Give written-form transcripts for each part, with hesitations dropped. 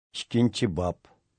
İkinci bab.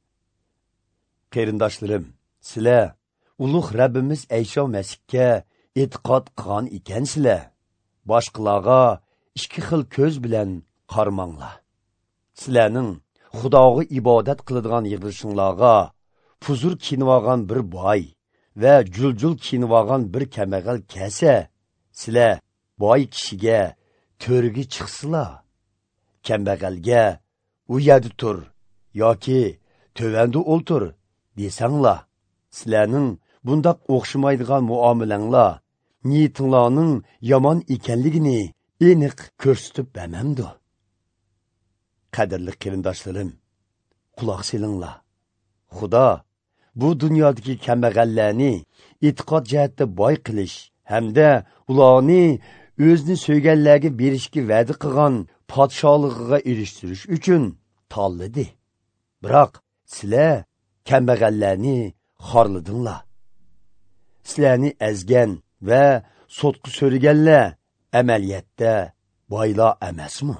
Qeyrindaşlarım, sizlar ulug' Rabbimiz Eyşo Masihga e'tiqod qilgan ekansizlar. Boshqalarga ikki xil ko'z bilan qarmanglar. Sizlarning Xudoga ibodat qiladigan yig'ilishinglarga puzur kinvogan bir boy va juljul kinvogan bir kambag'al kelsa, sizlar boy kishiga to'rga chiqsizlar. Kambag'alga u yerda tur yoki tövanda o'ltir desanglar, sizlarning bundaq o'xshamaydigan muomalanglar niyatinglarning yomon ekanligini aniq ko'rsatib bermamdi. Qadrli qarindoshlarim, quloq solinglar. Xudo bu dunyodagi kambag'allarni e'tiqod jihatda boy qilish hamda ularni o'zini so'yganlarga berishga va'da qilgan podshohligiga erishtirish uchun tanladi. Biroq sizlar kambag'allarni xorladinglar. Sizlarni azgan va sotqi so'raganlar amaliyotda boylar emasmi?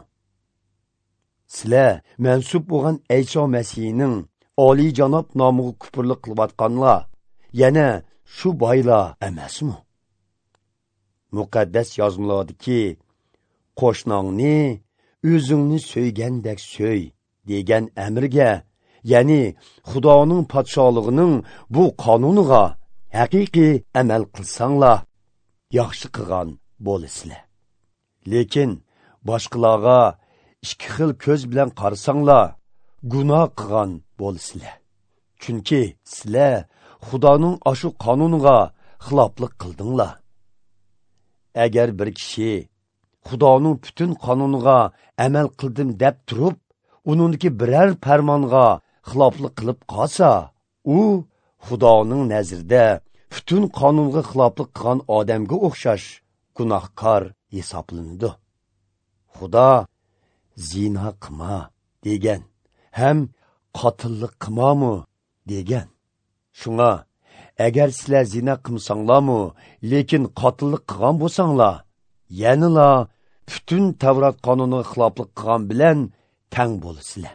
Sizlar mansub bo'lgan Eyso Masihning oliy janob nomiga kufrlik qilayotganlar yana shu boylar emasmi? Muqaddas yozmalardagi qo'shningni o'zingni so'ygandek so'y degan amrga, ya'ni Xudoning podshohligining bu qonuniga haqiqiy amal qilsanglar, yaxshi qilgan bo'lasizlar. Lekin boshqalarga ikki xil ko'z bilan qarsanglar, gunoh qilgan bo'lasizlar. Chunki sizlar Xudoning ashu qonuniga xiloflik qildinglar. Agar bir kishi Xudoning butun qonuniga amal qildim deb turib, uningki biror farmonga xiloflik qilib qolsa, u Xudoning nazarida butun qonunga xiloflik qilgan odamga o'xshash gunohkor hisoblanadi. Xudo zina qilma degan, ham qotillik qilmamu degan. Shunga agar sizlar zina qilsanglarmi, lekin qotillik qilgan bo'lsanglar, yanila butun Tavrat qonuniga xiloflik qilgan bilan tang bo'lasizlar.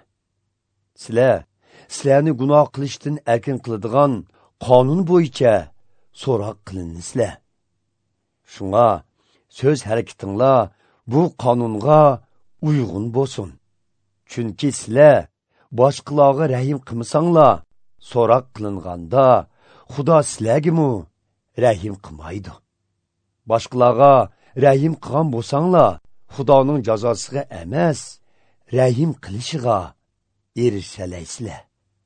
Sizlarni gunoh qilishdan erkin qiladigan qonun bo'yicha so'roq qilinsizlar. Shunga so'z harakatinglar bu qonunga uyg'un bo'lsin. Chunki sizlar boshqalarga rahim qilmasanglar, so'roq qilinganda Xudo sizlarga rahim qilmaydi. Boshqalarga rahim qilgan bo'lsanglar, Xudoning jazosiga emas, rahim qilishiga erishalaysizlar.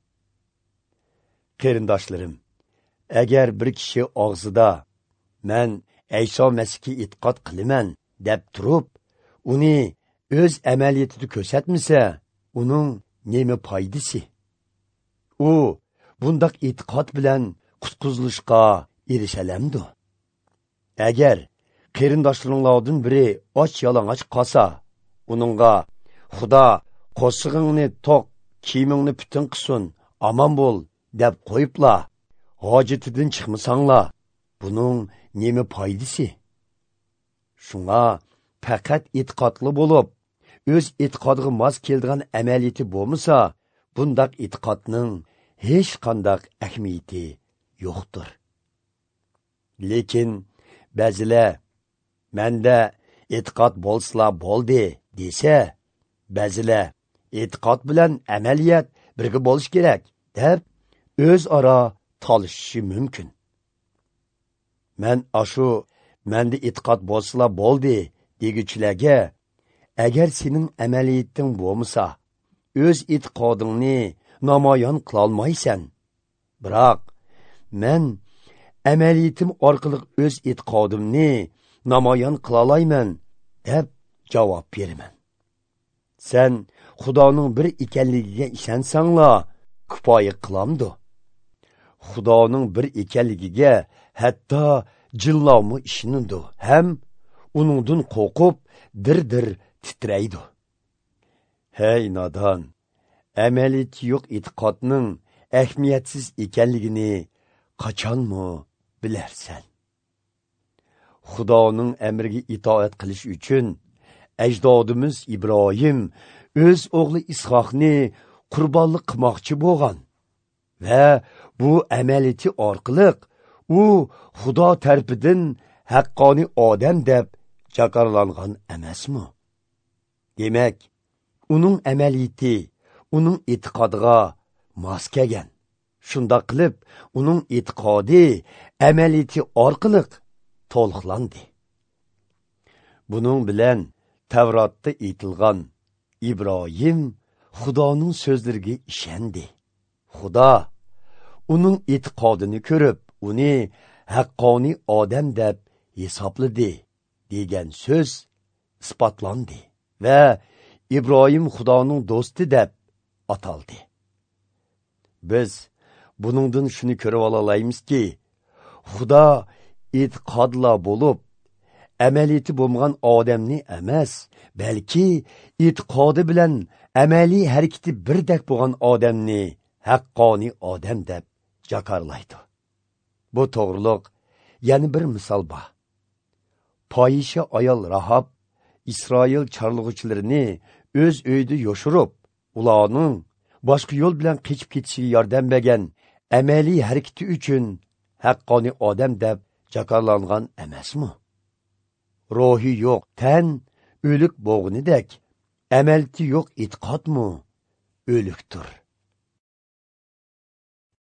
Qarindoshlarim, agar bir kishi og'zida "Men Eyso Masihga e'tiqod qilaman" deb turib, uni o'z amaliyotida ko'rsatmasa, uning nima foydasi? U bundaq e'tiqod bilan qutqizilishga erishalamdi. Agar qarindoshlaringlardan biri och yalang'och qolsa, uningga Xudo qo'shig'ingni to'q, kiyimingni butun qilsin, omon bo'l deb qo'yiblar, hojatidan chiqmasanglar, buning nima foydasi? Shunga faqat e'tiqodli bo'lib, o'z e'tiqodiga mos keladigan amaliyati bo'lmasa, bundaq e'tiqodning hech qanday ahamiyati yo'qdir. Lekin ba'zilar menda e'tiqod bo'lsa bo'ldi desa, ba'zilar e'tiqod bilan amaliyat birga bo'lish kerak deb o'zaro tolishishi mumkin. Men ashu menda e'tiqod bo'lsa bo'ldi deguchilarga, agar sening amaliyating bo'lmasa, o'z e'tiqodingni namoyon qila olmaysan. Biroq men amaliyatim orqali o'z e'tiqodimni namoyon qila olmayman deb javob beraman. Sen Xudoning bir ekanligiga ishansanglar, kifoya qilamdi. Xudoning bir ekanligiga hatto jinlarmi ishonadi, ham uningdan qo'rqib dir-dir titraydi. Hey nodon, amaliyati yo'q e'tiqodning ahamiyatsiz ekanligini qachonmi bilarsan? Xudoning amriga itoat qilish uchun ajdodimiz Ibrohim o'z o'g'li Ishoqni qurbonlik qilmoqchi bo'lgan va bu amaliyati orqali u Xudo tarafidan haqqoniy odam deb jakarlangan emasmi? Demak, uning amaliyati uning e'tiqodiga mos kelgan. Shundoq qilib, uning e'tiqodi amaliyati orqali to'liqlandi. Buning bilan Tavrotda aytilgan İbrahim Xudoning so'zlariga ishondi. Xudo uning e'tiqodini ko'rib, uni haqqoniy odam deb hisobladi degan so'z isbotlandi va İbrahim Xudoning do'sti deb ataldi. Biz buningdan shuni ko'rib olamizki, Xudo e'tiqodla bo'lib, amaliyati bo'lmagan odamni emas, balki e'tiqodi bilan amaliy harakati birdek bo'lgan odamni haqqoniy odam deb jakarlaydi. Bu to'g'riliq yana bir misol bor. Poyisha ayol Rahab İsroil chorlug'uchilarini o'z uyida yoshirib, ularning boshqa yo'l bilan qechib ketishiga yordam bergan amaliy harakati uchun haqqoniy odam deb jakarlangan emasmi? Ruhi yo'q tan o'lik bo'g'inidek, amaliyati yo'q e'tiqodmi o'likdir.